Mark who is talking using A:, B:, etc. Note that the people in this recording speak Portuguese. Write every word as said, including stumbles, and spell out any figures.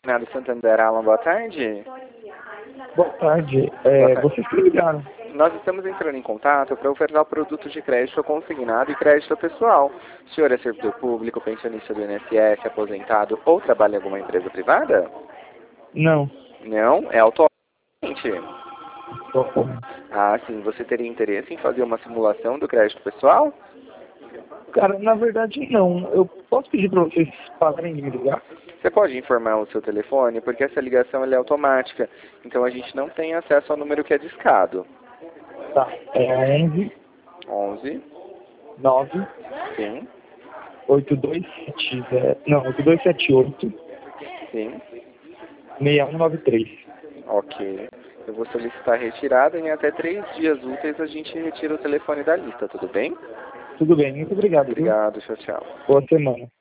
A: Nada Santander, Alan, boa tarde.
B: Boa tarde. É,
A: Boa tarde.
B: Vocês que ligaram.
A: Nós estamos entrando em contato para ofertar produtos de crédito consignado e crédito pessoal. O senhor é servidor público, pensionista do I N S S, aposentado ou trabalha em alguma empresa privada?
B: Não.
A: Não? É autónomo?
B: Tô com-
A: Ah, sim. Você teria interesse em fazer uma simulação do crédito pessoal?
B: Cara, na verdade não. Eu posso pedir para vocês pararem de me ligar?
A: Você pode informar o seu telefone, porque essa ligação ela é automática. Então a gente não tem acesso ao número que é discado.
B: Tá. É onze,
A: onze,
B: nove,
A: sim,
B: oito dois sete zero. Não, oito dois sete oito,
A: sim,
B: seis um nove três.
A: ok. Eu vou solicitar a retirada e em até três dias úteis a gente retira o telefone da lista, tudo bem?
B: Tudo bem, muito obrigado, viu?
A: Obrigado, tchau, tchau.
B: Boa semana.